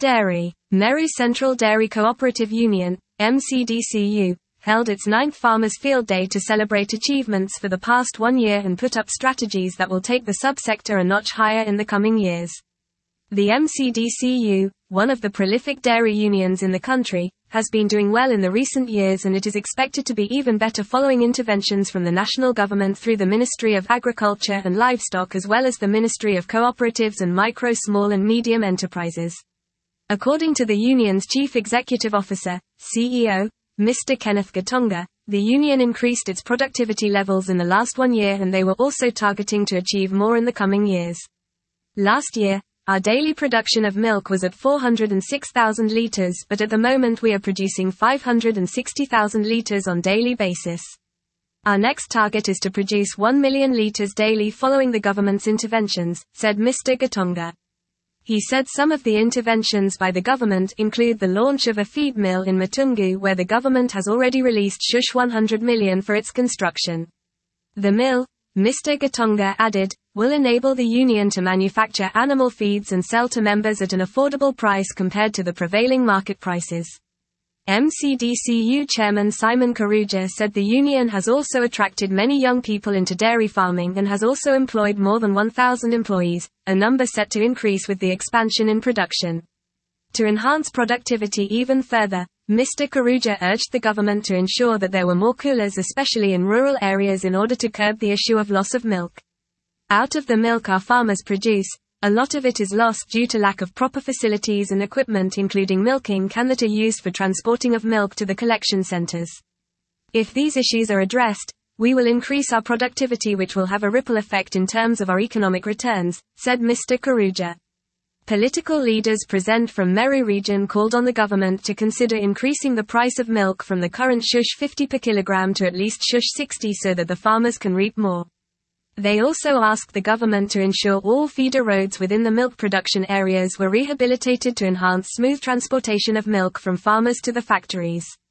Dairy. Meru Central Dairy Cooperative Union, MCDCU, held its 9th Farmers' Field Day to celebrate achievements for the past 1 year and put up strategies that will take the subsector a notch higher in the coming years. The MCDCU, one of the prolific dairy unions in the country, has been doing well in the recent years, and it is expected to be even better following interventions from the national government through the Ministry of Agriculture and Livestock as well as the Ministry of Cooperatives and Micro, Small and Medium Enterprises. According to the union's Chief Executive Officer, CEO, Mr. Kenneth Gatonga, the union increased its productivity levels in the last 1 year and they were also targeting to achieve more in the coming years. Last year, our daily production of milk was at 406,000 litres, but at the moment we are producing 560,000 litres on daily basis. Our next target is to produce 1 million litres daily following the government's interventions, said Mr. Gatonga. He said some of the interventions by the government include the launch of a feed mill in Matungu where the government has already released Shush 100 million for its construction. The mill, Mr. Gatonga added, will enable the union to manufacture animal feeds and sell to members at an affordable price compared to the prevailing market prices. MCDCU Chairman Simon Karuja said the union has also attracted many young people into dairy farming and has also employed more than 1,000 employees, a number set to increase with the expansion in production. To enhance productivity even further, Mr. Karuja urged the government to ensure that there were more coolers especially in rural areas in order to curb the issue of loss of milk. Out of the milk our farmers produce, a lot of it is lost due to lack of proper facilities and equipment including milking cans that are used for transporting of milk to the collection centers. If these issues are addressed, we will increase our productivity which will have a ripple effect in terms of our economic returns, said Mr. Karuja. Political leaders present from Meru region called on the government to consider increasing the price of milk from the current Shush 50 per kilogram to at least Shush 60 so that the farmers can reap more. They also asked the government to ensure all feeder roads within the milk production areas were rehabilitated to enhance smooth transportation of milk from farmers to the factories.